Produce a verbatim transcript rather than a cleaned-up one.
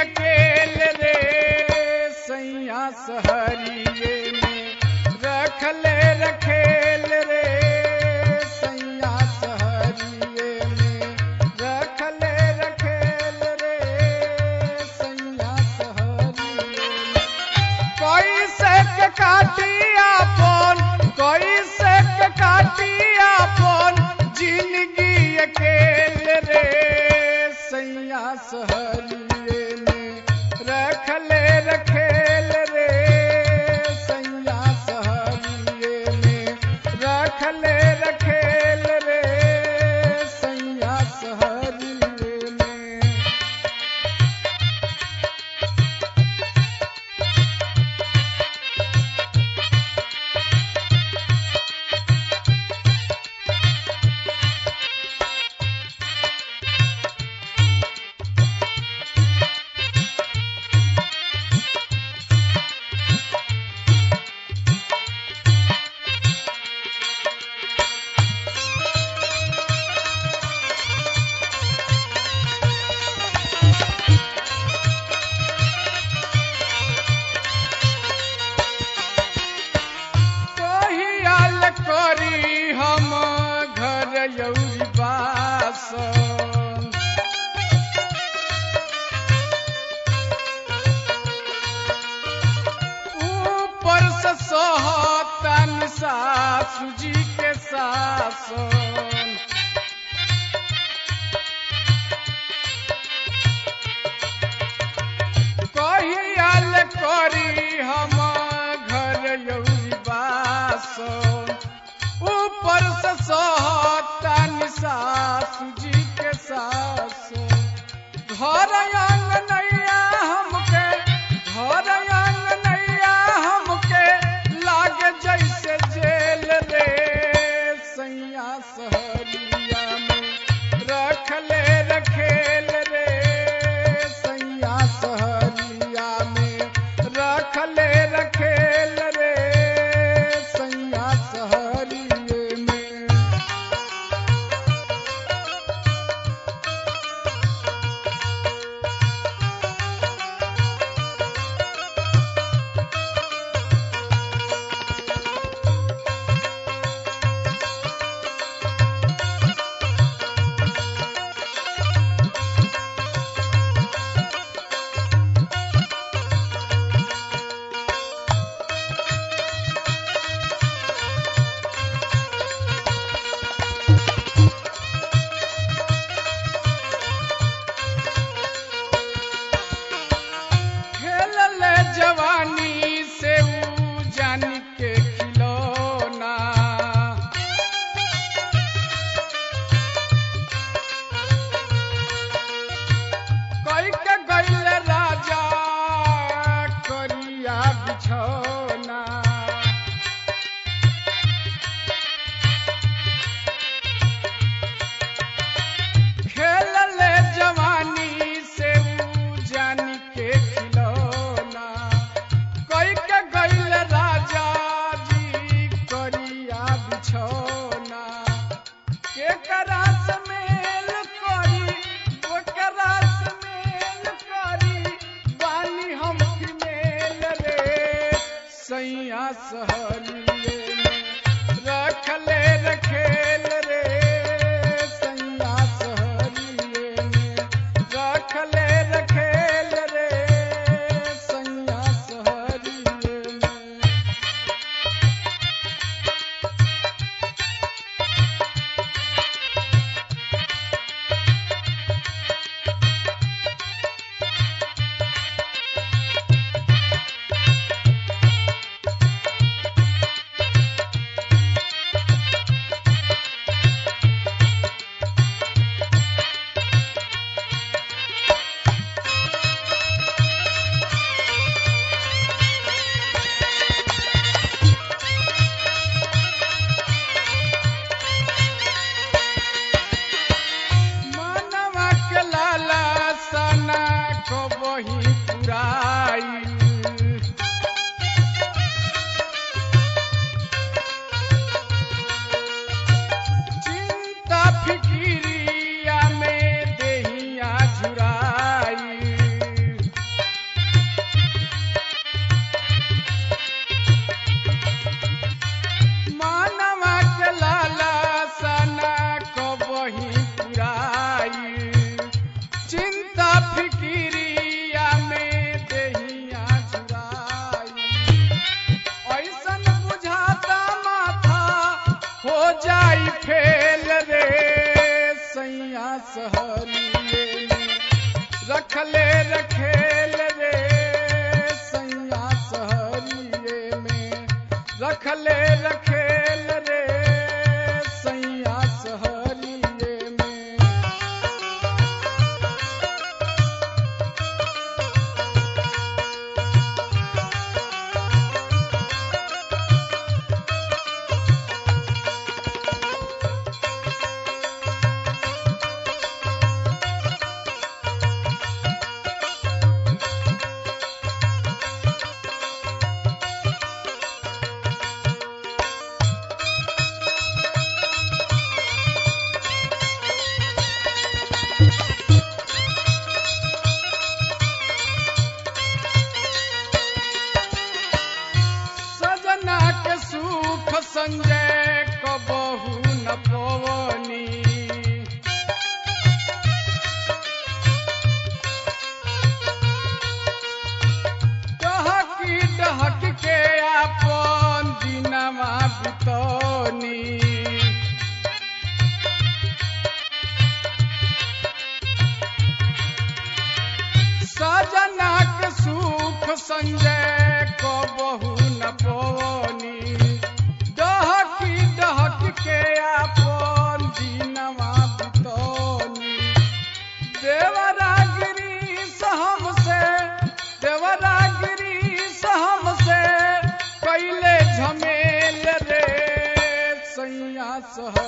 अकेल रे सैया सहरिये में रखले रखेल रे सैया सहरिये में रखले रखेल रे सैया सहरिये में कोई से के काटिया फोन कोई से के काटिया फोन जिंदगी अकेल रे सैया सहरिये में रखले रखेल रे सैया सहरिये में रखले रखेल रे सैया सहरिये में करी हम घर यौरी बास ऊपर से सोहतन सासू जी के सासन कहियाल करी हम घर यौरी बास ऊपर से सोहतन सासू जी के सास घर आंगनैया हमके घर आंगनैया हमके लागे जैसे जेल रे सैया सहरिया में रखले रखेल रे सैया सहरिया में रखले रखेल रे सैया सहरिये में जवानी से ऊ जान के खिलौना कोई के गइल राजा करिया बिछौना खेलले जवानी से ऊ जान के खिलौना राजा जी करिया बिछौना के करास मेल करी वो करास मेल करी बानी हम की मेल रे सैया सहरिये में रखले रखेल रे सैया सहरिये में रखले रखेल रे सैया सहरिये में फिकिरिया में देहिया झुराई रखले रखेल रे सैया सहरिये में, रखले रखेल रे सैया सहरिये में। सजना के सुख संजय कबहू न पवनी, डहकी डहक के आपन दिनमा बितौनी। सजना के सुख संजय कबहू न पवनी, डहकी डहक के आपन दिनमा बितौनी। देवरागिरी सहम से देवरागिरी सहम से कैले झमेल रे सैया सह